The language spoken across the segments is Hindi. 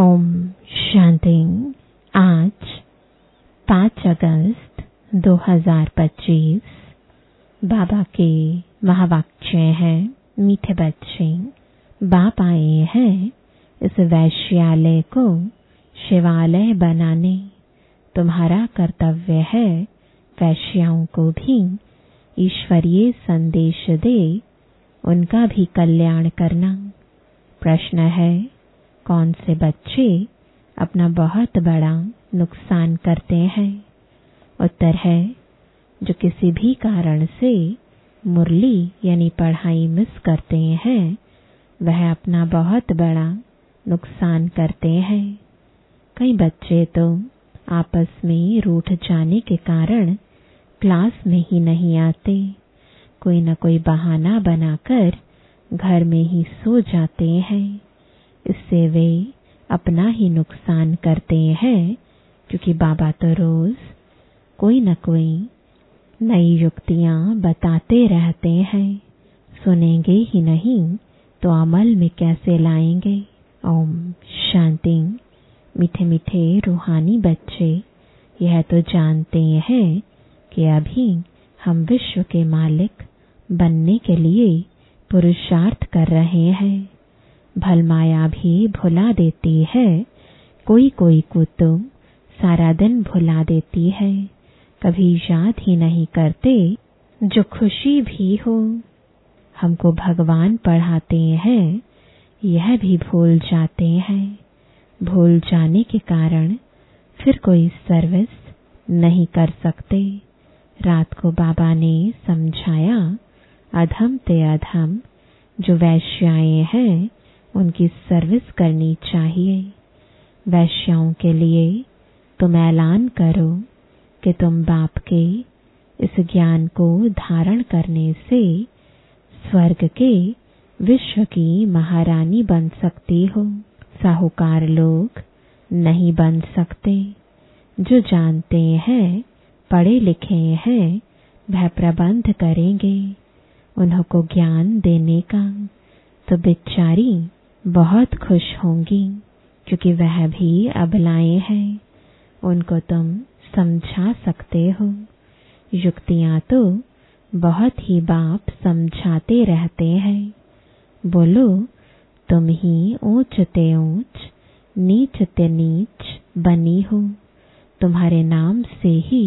ओम शांति। आज 5 अगस्त 2025 बाबा के महावाक्य हैं। मीठे बच्चे, बाप आए हैं इस वैश्यालय को शिवालय बनाने। तुम्हारा कर्तव्य है वैश्याओं को भी ईश्वरीय संदेश दे, उनका भी कल्याण करना। प्रश्न है, कौन से बच्चे अपना बहुत बड़ा नुकसान करते हैं? उत्तर है, जो किसी भी कारण से मुरली यानी पढ़ाई मिस करते हैं, वह अपना बहुत बड़ा नुकसान करते हैं। कई बच्चे तो आपस में रूठ जाने के कारण क्लास में ही नहीं आते। कोई न कोई बहाना बनाकर घर में ही सो जाते हैं। इससे वे अपना ही नुकसान करते हैं, क्योंकि बाबा तो रोज कोई न कोई नई युक्तियां बताते रहते हैं। सुनेंगे ही नहीं तो अमल में कैसे लाएंगे? ओम शांति। मीठे मीठे रूहानी बच्चे, यह तो जानते हैं कि अभी हम विश्व के मालिक बनने के लिए पुरुषार्थ कर रहे हैं। भलमाया भी भुला देती है, कोई कोई को तो सारा दिन भुला देती है। कभी याद ही नहीं करते जो खुशी भी हो। हमको भगवान पढ़ाते हैं, यह भी भूल जाते हैं। भूल जाने के कारण फिर कोई सर्विस नहीं कर सकते। रात को बाबा ने समझाया, अधम ते अधम जो वैश्याएं हैं उनकी सर्विस करनी चाहिए। वैश्याओं के लिए तुम ऐलान करो कि तुम बाप के इस ज्ञान को धारण करने से स्वर्ग के विश्व की महारानी बन सकती हो। साहूकार लोग नहीं बन सकते। जो जानते हैं, पढ़े लिखे हैं, वह प्रबंध करेंगे उन्हों को ज्ञान देने का। तो बेचारी बहुत खुश होंगी, क्योंकि वह भी अबलाएं हैं। उनको तुम समझा सकते हो। युक्तियां तो बहुत ही बाप समझाते रहते हैं। बोलो, तुम ही ऊंच ते ऊंच, नीच ते नीच बनी हो। तुम्हारे नाम से ही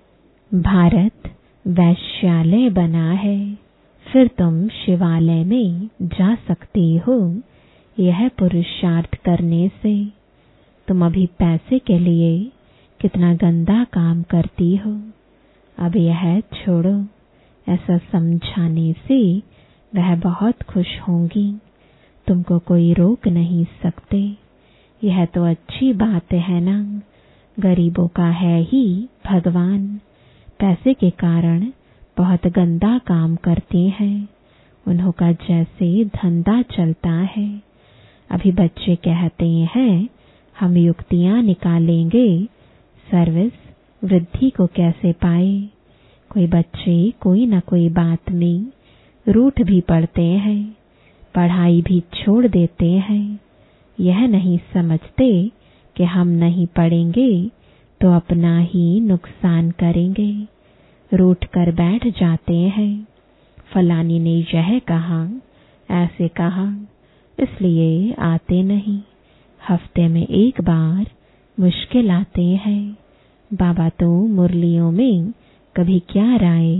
भारत वैश्यालय बना है। फिर तुम शिवालय में जा सकती हो। यह पुरुषार्थ करने से तुम अभी पैसे के लिए कितना गंदा काम करती हो। अब यह छोड़ो। ऐसा समझाने से वह बहुत खुश होंगी। तुमको कोई रोक नहीं सकते। यह तो अच्छी बात है ना। गरीबों का है ही भगवान। पैसे के कारण बहुत गंदा काम करते हैं। उन्हों का जैसे धंधा चलता है। अभी बच्चे कहते हैं, हम युक्तियां निकालेंगे सर्विस वृद्धि को कैसे पाए। कोई बच्चे कोई न कोई बात में रूठ भी पड़ते हैं, पढ़ाई भी छोड़ देते हैं। यह नहीं समझते कि हम नहीं पढ़ेंगे तो अपना ही नुकसान करेंगे। रूठ कर बैठ जाते हैं। फलानी ने यह कहा, ऐसे कहा, इसलिए आते नहीं। हफ्ते में एक बार मुश्किल आते हैं। बाबा तो मुरलियों में कभी क्या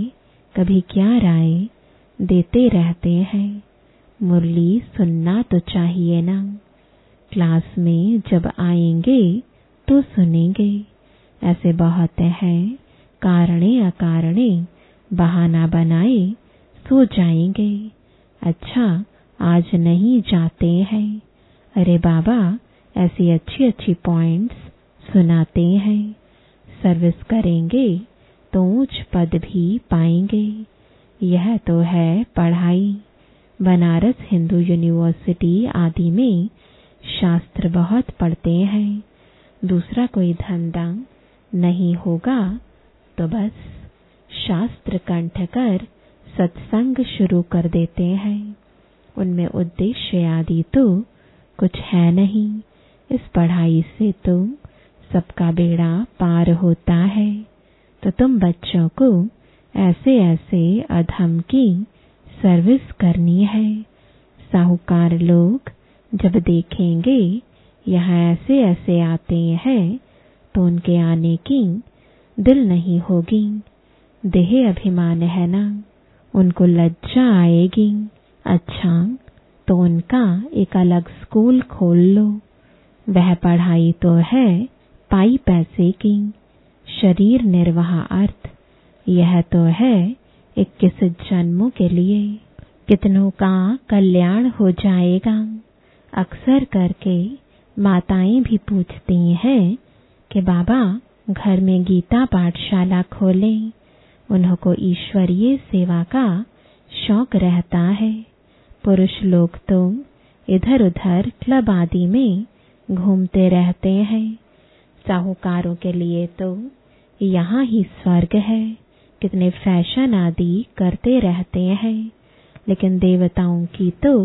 राय देते रहते हैं। मुरली सुनना तो चाहिए ना। क्लास में जब आएंगे तो सुनेंगे। ऐसे बहुत हैं, कारणे अकारणे बहाना बनाए सो जाएंगे। अच्छा, आज नहीं जाते हैं। अरे बाबा ऐसी अच्छी अच्छी पॉइंट्स सुनाते हैं। सर्विस करेंगे तो ऊंच पद भी पाएंगे। यह तो है पढ़ाई। बनारस हिंदू यूनिवर्सिटी आदि में शास्त्र बहुत पढ़ते हैं। दूसरा कोई धंधा नहीं होगा तो बस शास्त्र कंठ कर सत्संग शुरू कर देते हैं। उनमें उद्देश्य आदि तो कुछ है नहीं, इस पढ़ाई से तो सबका बेड़ा पार होता है। तो तुम बच्चों को ऐसे ऐसे अधम की सर्विस करनी है। साहूकार लोग जब देखेंगे यहाँ ऐसे ऐसे आते हैं तो उनके आने की दिल नहीं होगी। देह अभिमान है ना, उनको लज्जा आएगी। अच्छा, तो उनका एक अलग स्कूल खोल लो। वह पढ़ाई तो है पाई पैसे की, शरीर निर्वाह अर्थ। यह तो है 21 जन्मों के लिए। कितनों का कल्याण हो जाएगा। अक्सर करके माताएं भी पूछती हैं कि बाबा घर में गीता पाठशाला खोलें। उन्हों को ईश्वरीय सेवा का शौक रहता है। पुरुष लोग तो इधर उधर क्लब आदि में घूमते रहते हैं। साहूकारों के लिए तो यहाँ ही स्वर्ग है। कितने फैशन आदि करते रहते हैं, लेकिन देवताओं की तो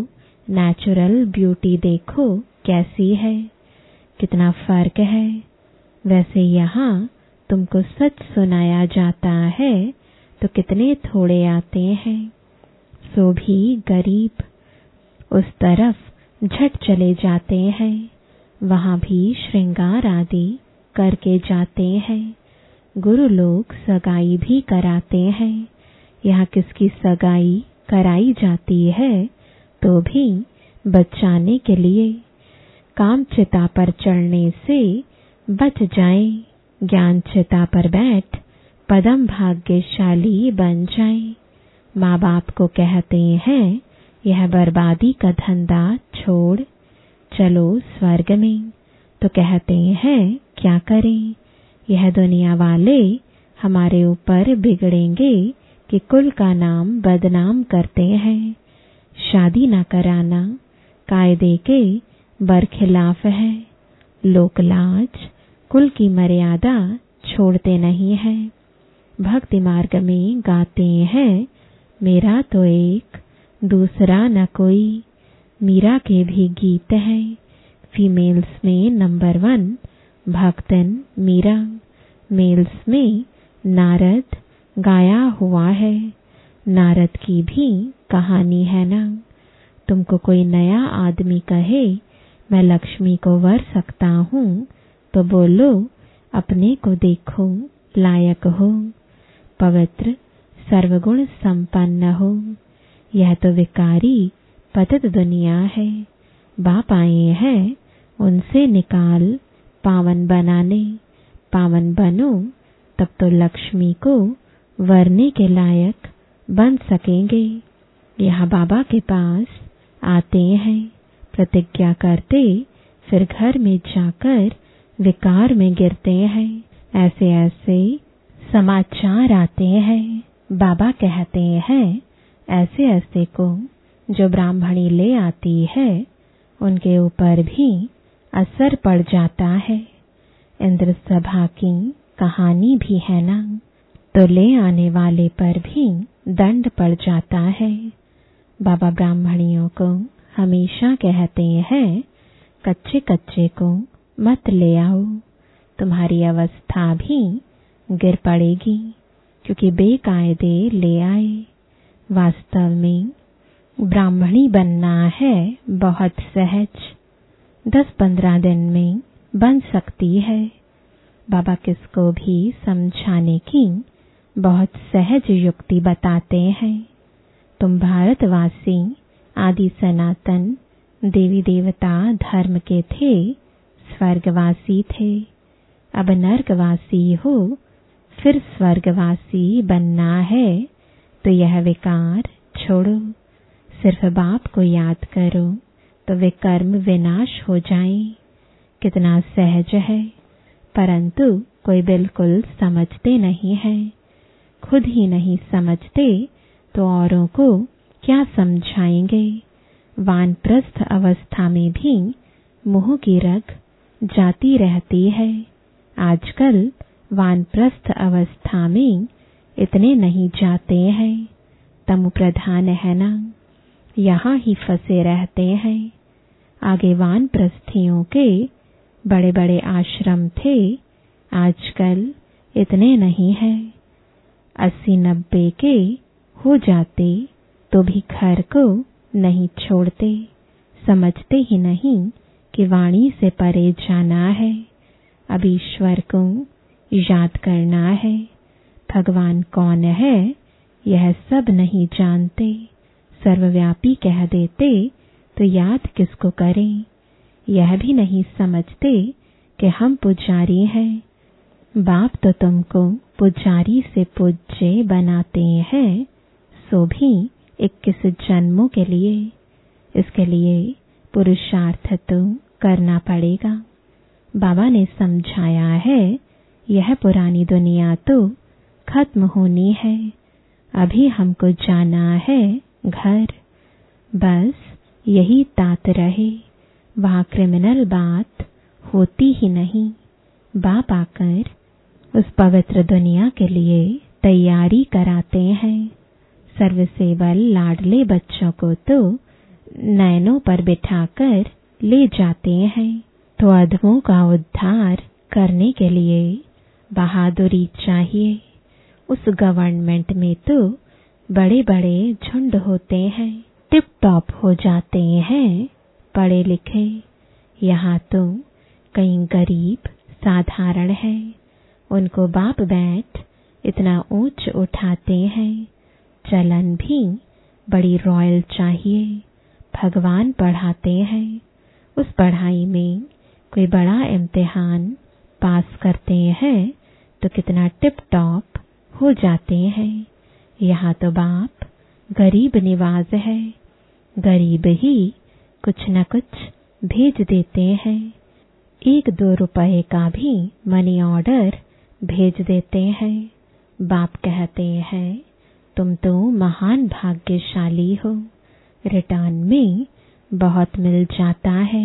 नेचुरल ब्यूटी देखो कैसी है। कितना फर्क है। वैसे यहाँ तुमको सच सुनाया जाता है तो कितने थोड़े आते हैं, सो भी गरीब उस तरफ झट चले जाते हैं। वहाँ भी श्रृंगार आदि करके जाते हैं। गुरु लोग सगाई भी कराते हैं। यहाँ किसकी सगाई कराई जाती है तो भी बचाने के लिए। काम चिता पर चढ़ने से बच जाए, ज्ञान चिता पर बैठ पदम भाग्यशाली बन जाए। माँ बाप को कहते हैं यह बर्बादी का धंधा छोड़ चलो स्वर्ग में, तो कहते हैं क्या करें, यह दुनिया वाले हमारे ऊपर बिगड़ेंगे कि कुल का नाम बदनाम करते हैं। शादी न कराना कायदे के बरखिलाफ है। लोकलाज कुल की मर्यादा छोड़ते नहीं हैं। भक्ति मार्ग में गाते हैं मेरा तो एक दूसरा न कोई। मीरा के भी गीत हैं। फीमेल्स में नंबर 1 भक्तन मीरा, मेल्स में नारद गाया हुआ है। नारद की भी कहानी है ना। तुमको कोई नया आदमी कहे मैं लक्ष्मी को वर सकता हूँ तो बोलो अपने को देखो लायक हो, पवित्र सर्वगुण संपन्न हो। यह तो विकारी पतित दुनिया है। बाप आए हैं उनसे निकाल पावन बनाने। पावन बनो तब तो लक्ष्मी को वरने के लायक बन सकेंगे। यहाँ बाबा के पास आते हैं, प्रतिज्ञा करते, फिर घर में जाकर विकार में गिरते हैं। ऐसे ऐसे समाचार आते हैं। बाबा कहते हैं ऐसे ऐसे को जो ब्राह्मणी ले आती है उनके ऊपर भी असर पड़ जाता है। इंद्र सभा की कहानी भी है ना, तो ले आने वाले पर भी दंड पड़ जाता है। बाबा ब्राह्मणियों को हमेशा कहते हैं कच्चे कच्चे को मत ले आओ, तुम्हारी अवस्था भी गिर पड़ेगी, क्योंकि बेकायदे ले आए। वास्तव में ब्राह्मणी बनना है बहुत सहज, 10-15 दिन में बन सकती है। बाबा किसको भी समझाने की बहुत सहज युक्ति बताते हैं। तुम भारतवासी आदि सनातन देवी देवता धर्म के थे, स्वर्गवासी थे। अब नर्कवासी हो, फिर स्वर्गवासी बनना है तो यह विकार छोड़ो। सिर्फ बाप को याद करो तो विकर्म विनाश हो जाए। कितना सहज है, परंतु कोई बिल्कुल समझते नहीं है। खुद ही नहीं समझते तो औरों को क्या समझाएंगे। वानप्रस्थ अवस्था में भी मुंह की रग जाती रहती है। आजकल वानप्रस्थ अवस्था में इतने नहीं जाते हैं, तमो प्रधान है ना, यहाँ ही फंसे रहते हैं। आगे वानप्रस्थियों के बड़े बड़े आश्रम थे, आजकल इतने नहीं है। 80-90 के हो जाते तो भी घर को नहीं छोड़ते। समझते ही नहीं कि वाणी से परे जाना है, अब ईश्वर को याद करना है। भगवान कौन है यह सब नहीं जानते। सर्वव्यापी कह देते तो याद किसको करें। यह भी नहीं समझते कि हम पुजारी हैं। बाप तो तुमको पुजारी से पूज्य बनाते हैं, सो भी 21 जन्मों के लिए। इसके लिए पुरुषार्थ तो करना पड़ेगा। बाबा ने समझाया है, यह पुरानी दुनिया तो खत्म होनी है, अभी हमको जाना है घर। बस यही तात रहे, वहाँ क्रिमिनल बात होती ही नहीं। बाप आकर उस पवित्र दुनिया के लिए तैयारी कराते हैं। सर्वसेवल लाडले बच्चों को तो नैनों पर बिठाकर ले जाते हैं। तो अधमों का उद्धार करने के लिए बहादुरी चाहिए। उस गवर्नमेंट में तो बड़े बड़े झुंड होते हैं, टिप टॉप हो जाते हैं पढ़े लिखे। यहाँ तो कई गरीब साधारण है, उनको बाप बैठ इतना ऊंच उठाते हैं। चलन भी बड़ी रॉयल चाहिए। भगवान पढ़ाते हैं, उस पढ़ाई में कोई बड़ा इम्तिहान पास करते हैं तो कितना टिप टॉप हो जाते हैं। यहाँ तो बाप गरीब निवाज है, गरीब ही कुछ न कुछ भेज देते हैं। 1-2 रुपए का भी मनी ऑर्डर भेज देते हैं। बाप कहते हैं, तुम तो महान भाग्यशाली हो, रिटर्न में बहुत मिल जाता है।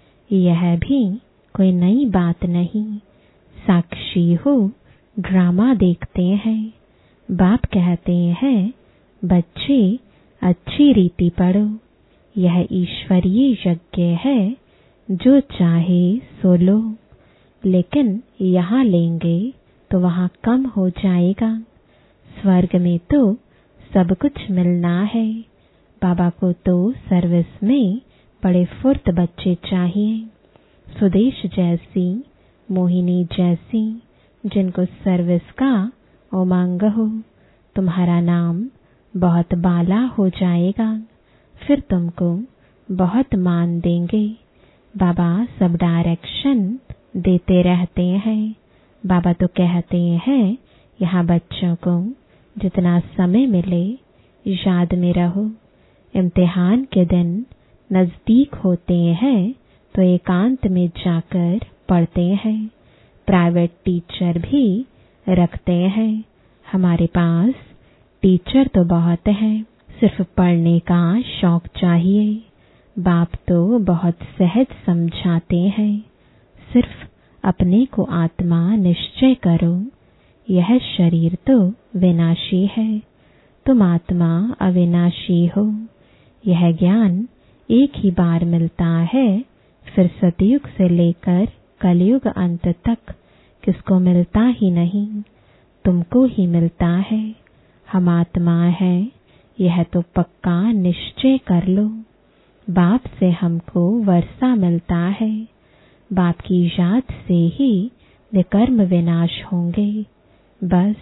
यह भी कोई नई बात नहीं, साक्षी हो ड्रामा देखते हैं। बाप कहते हैं, बच्चे अच्छी रीति पढ़ो, यह ईश्वरीय यज्ञ है, जो चाहे सो लो। लेकिन यहाँ लेंगे तो वहाँ कम हो जाएगा। स्वर्ग में तो सब कुछ मिलना है। बाबा को तो सर्विस में बड़े फुर्त बच्चे चाहिए, सुदेश जैसी, मोहिनी जैसी, जिनको सर्विस का उमंग हो। तुम्हारा नाम बहुत बाला हो जाएगा, फिर तुमको बहुत मान देंगे। बाबा सब डायरेक्शन देते रहते हैं। बाबा तो कहते हैं, यहाँ बच्चों को जितना समय मिले याद में रहो। इम्तिहान के दिन नजदीक होते हैं तो एकांत में जाकर पढ़ते हैं। प्राइवेट टीचर भी रखते हैं। हमारे पास टीचर तो बहुत हैं, सिर्फ पढ़ने का शौक चाहिए। बाप तो बहुत सहज समझाते हैं, सिर्फ अपने को आत्मा निश्चय करो। यह शरीर तो विनाशी है, तुम आत्मा अविनाशी हो। यह ज्ञान एक ही बार मिलता है, फिर सतयुग से लेकर कलयुग अंत तक किसको मिलता ही नहीं, तुमको ही मिलता है। हम आत्मा है, यह तो पक्का निश्चय कर लो। बाप से हमको वर्षा मिलता है, बाप की याद से ही विकर्म विनाश होंगे। बस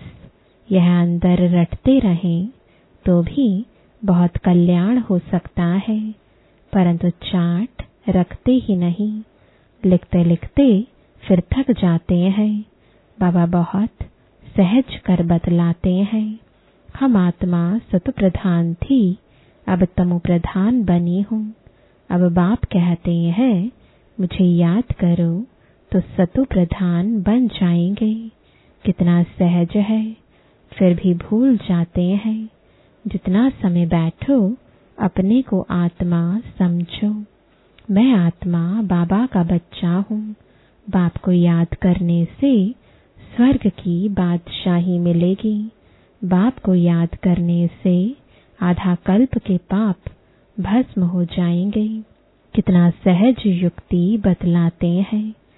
यह अंदर रटते रहें तो भी बहुत कल्याण हो सकता है, परंतु चार्ट रखते ही नहीं, लिखते लिखते फिर थक जाते हैं। बाबा बहुत सहज कर बतलाते हैं। हम आत्मा सतु प्रधान थी, अब तमो प्रधान बनी हूँ। अब बाप कहते हैं, मुझे याद करो तो सतु प्रधान बन जाएंगे। कितना सहज है, फिर भी भूल जाते हैं। जितना समय बैठो अपने को आत्मा समझो। मैं आत्मा बाबा का बच्चा हूँ। बाप को याद करने से स्वर्ग की बादशाही मिलेगी। बाप को याद करने से आधा कल्प के पाप भस्म हो जाएंगे। कितना सहज युक्ति बतलाते हैं।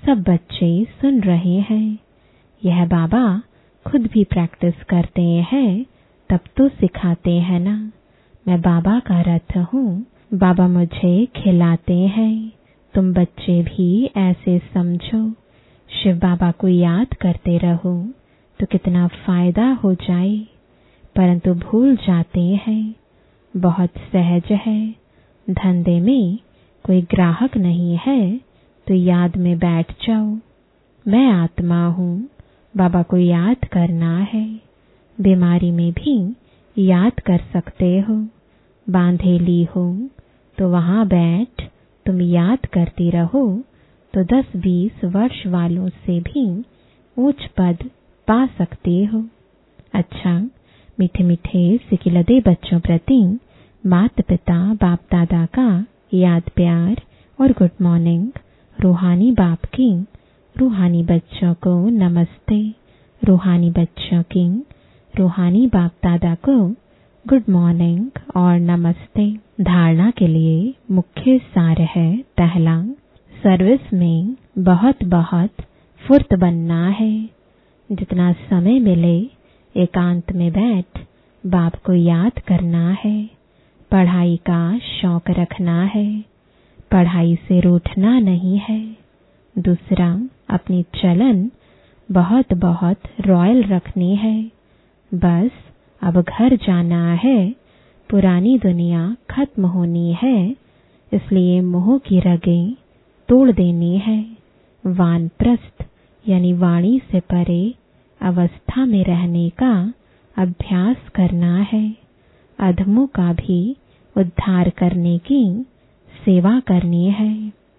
सब बच्चे सुन रहे हैं। यह बाबा खुद भी प्रैक्टिस करते हैं तब तो सिखाते हैं ना। मैं बाबा का रथ हूँ, बाबा मुझे खिलाते हैं। तुम बच्चे भी ऐसे समझो। शिव बाबा को याद करते रहो तो कितना फायदा हो जाए, परंतु भूल जाते हैं। बहुत सहज है। धंधे में कोई ग्राहक नहीं है तो याद में बैठ जाओ, मैं आत्मा हूँ, बाबा को याद करना है। बीमारी में भी याद कर सकते हो। बांधेली हो तो वहां बैठ तुम याद करती रहो तो 10-20 वर्ष वालों से भी ऊंच पद पा सकते हो। अच्छा, मीठे मीठे सिकिलदे बच्चों प्रति माता पिता बाप दादा का याद प्यार और गुड मॉर्निंग। रूहानी बाप की रूहानी बच्चों को नमस्ते। रूहानी बच्चों की रूहानी बाप दादा को गुड मॉर्निंग और नमस्ते। धारणा के लिए मुख्य सार है, पहला, सर्विस में बहुत बहुत फुर्त बनना है। जितना समय मिले एकांत में बैठ बाप को याद करना है। पढ़ाई का शौक रखना है, पढ़ाई से रूठना नहीं है। दूसरा, अपनी चलन बहुत बहुत रॉयल रखनी है। बस अब घर जाना है, पुरानी दुनिया खत्म होनी है, इसलिए मोह की रगें तोड़ देनी है। वानप्रस्थ यानी वाणी से परे अवस्था में रहने का अभ्यास करना है। अधमों का भी उद्धार करने की सेवा करनी है।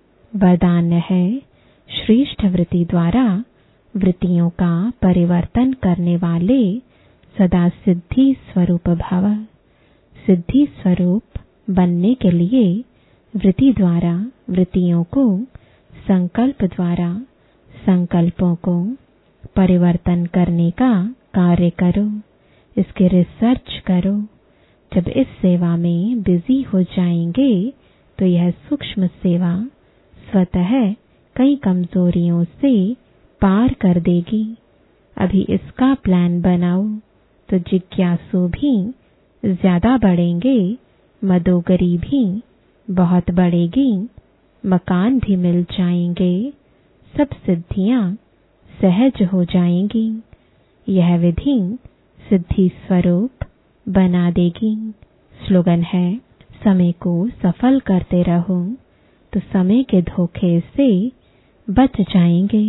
वरदान है, श्रेष्ठ वृत्ति द्वारा वृत्तियों का परिवर्तन करने वाले सदा सिद्धि स्वरूप भव। सिद्धि स्वरूप बनने के लिए वृत्ति द्वारा वृत्तियों को, संकल्प द्वारा संकल्पों को परिवर्तन करने का कार्य करो। इसके रिसर्च करो। जब इस सेवा में बिजी हो जाएंगे तो यह सूक्ष्म सेवा स्वतः कई कमजोरियों से पार कर देगी। अभी इसका प्लान बनाओ तो जिज्ञासु भी ज्यादा बढ़ेंगे, मदोगरी भी बहुत बढ़ेगी, मकान भी मिल जाएंगे, सब सिद्धियां सहज हो जाएंगी। यह विधि सिद्धि स्वरूप बना देगी। स्लोगन है, समय को सफल करते रहो तो समय के धोखे से बच जाएंगे।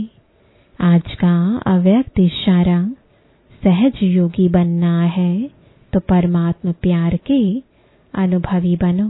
आज का अव्यक्त इशारा, सहज योगी बनना है तो परमात्मा प्यार के अनुभवी बनो।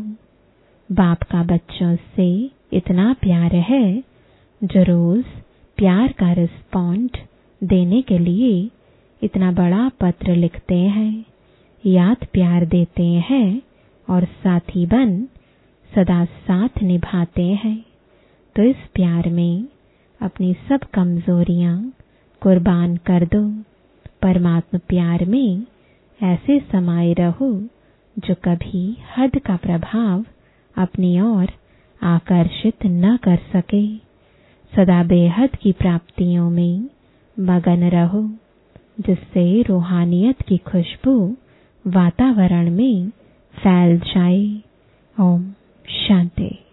बाप का बच्चों से इतना प्यार है जो रोज प्यार का रिस्पॉन्ड देने के लिए इतना बड़ा पत्र लिखते हैं, याद प्यार देते हैं और साथी बन सदा साथ निभाते हैं। तो इस प्यार में अपनी सब कमजोरियां कुर्बान कर दो। परमात्मा प्यार में ऐसे समाये रहो जो कभी हद का प्रभाव अपनी ओर आकर्षित न कर सके। सदा बेहद की प्राप्तियों में मगन रहो, जिससे रूहानियत की खुशबू वातावरण में फैल जाए। ओम शांति।